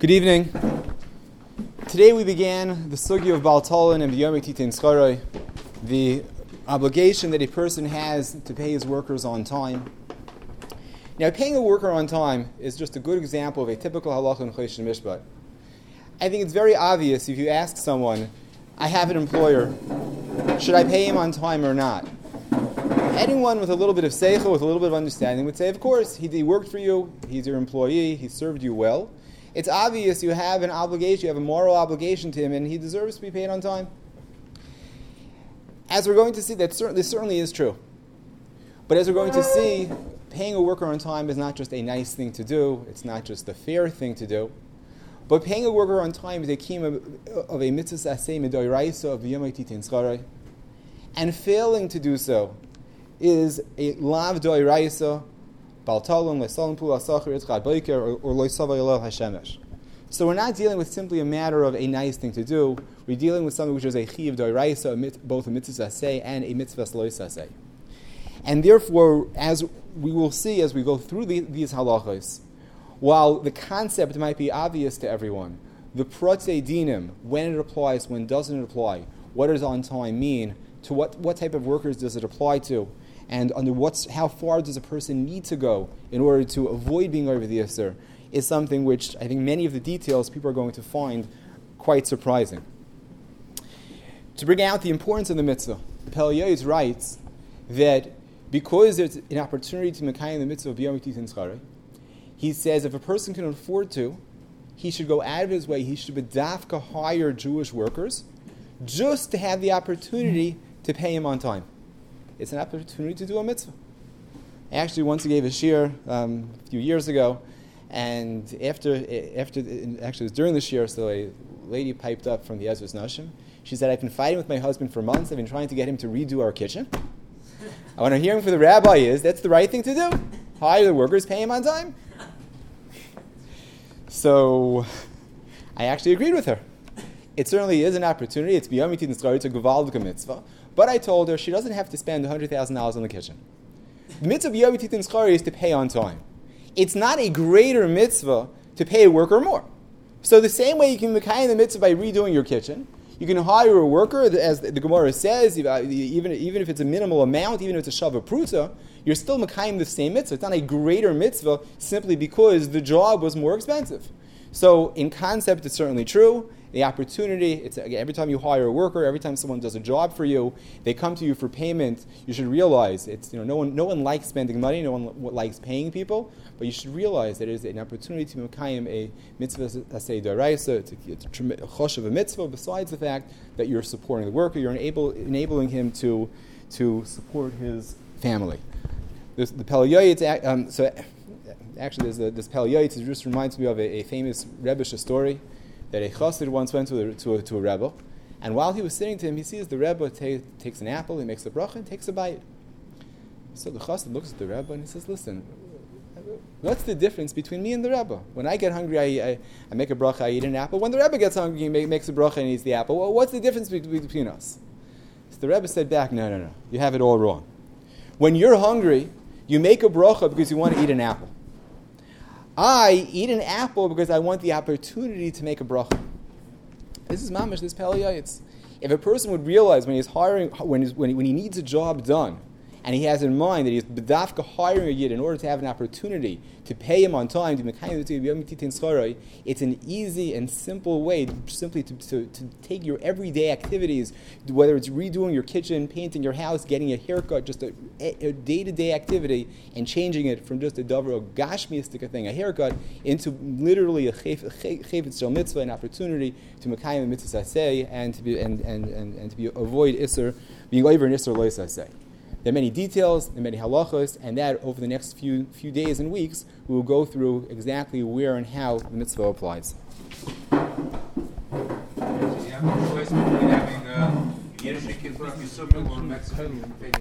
Good evening. Today we began the sugya of Baal Tolan and B'yom Titin Scharoi, the obligation that a person has to pay his workers on time. Now, paying a worker on time is just a good example of a typical halacha in Choshen Mishpat. I think it's very obvious if you ask someone, I have an employer, should I pay him on time or not? Anyone with a little bit of seichel, with a little bit of understanding would say, of course, he worked for you, he's your employee, he served you well. It's obvious you have an obligation, you have a moral obligation to him, and he deserves to be paid on time. As we're going to see, this certainly is true. But as we're going to see, paying a worker on time is not just a nice thing to do, it's not just a fair thing to do, but paying a worker on time is a kiyum of a mitzvah aseh midoraisa of B'yom Titin Scharoi, and failing to do so is a lav doiraisa, Baal Tolan, Leisalim Pul HaSachar, Yitzchak Boiker, or Leisavay Elov HaShemesh. So we're not dealing with simply a matter of a nice thing to do. We're dealing with something which is a chiyuv doiraisa, both a mitzvah aseh and a mitzvah lois aseh. And therefore, as we will see as we go through these halachos, while the concept might be obvious to everyone, the protei dinim, when it applies, when doesn't it apply, what does on time mean, to what type of workers does it apply to, and how far does a person need to go in order to avoid being over the Yisr, is something which I think many of the details people are going to find quite surprising. To bring out the importance of the mitzvah, the Pele Yoetz writes that because there's an opportunity to mekayim the mitzvah of B'yom Titin Scharoi, he says if a person can afford to, he should go out of his way, he should bedafka hire Jewish workers just to have the opportunity to pay him on time. It's an opportunity to do a mitzvah. I actually once gave a shir a few years ago, and after actually it was during the shir, so a lady piped up from the Ezras Nashim. She said, I've been fighting with my husband for months. I've been trying to get him to redo our kitchen. What I'm hearing from the rabbi is that's the right thing to do. Hire the workers, pay him on time. So I actually agreed with her. It certainly is an opportunity. It's B'yom Titin Scharoi, it's a gewaldige mitzvah. But I told her she doesn't have to spend $100,000 on the kitchen. The mitzvah of B'yom Titin Scharoi is to pay on time. It's not a greater mitzvah to pay a worker more. So the same way you can mekayim the mitzvah by redoing your kitchen, you can hire a worker, as the Gemara says, even if it's a minimal amount, even if it's a shava pruta, you're still mekayim the same mitzvah. It's not a greater mitzvah simply because the job was more expensive. So in concept, it's certainly true. The opportunity, it's every time you hire a worker, every time someone does a job for you, they come to you for payment. You should realize no one likes spending money, no one likes paying people, but you should realize that it is an opportunity to mekayim a mitzvah aseh d'oraisa. It's a chosh of a mitzvah. Besides the fact that you're supporting the worker, you're enabling him to support his family. The Pele Yoetz, so actually, this Pele Yoetz just reminds me of a famous Rebbe's story that a chassid once went to a Rebbe, and while he was sitting to him, he sees the Rebbe takes an apple, he makes a bracha, and takes a bite. So the chassid looks at the Rebbe and he says, listen, what's the difference between me and the Rebbe? When I get hungry, I make a bracha, I eat an apple. When the Rebbe gets hungry, he makes a bracha and eats the apple. Well, what's the difference between us? So the Rebbe said back, no, you have it all wrong. When you're hungry, you make a bracha because you want to eat an apple. I eat an apple because I want the opportunity to make a bracha. This is mamash, this Pele Yoetz. If a person would realize when he's hiring, when he needs a job done, and he has in mind that he's bedafka hiring a yid in order to have an opportunity to pay him on time, to mekayim the B'yom Titin Scharoi, it's an easy and simple way simply to take your everyday activities, whether it's redoing your kitchen, painting your house, getting a haircut, just a day-to-day activity, and changing it from just a davar, a gashmiistic thing, a haircut, into literally a chayfetz shel mitzvah, an opportunity to mekayim the mitzvah aseh and to avoid isser, being over an isser lois aseh. There are many details, there are many halachos, and that over the next few days and weeks, we will go through exactly where and how the mitzvah applies. You have no choice between having Yiddish kids like Yisrael or Mexican.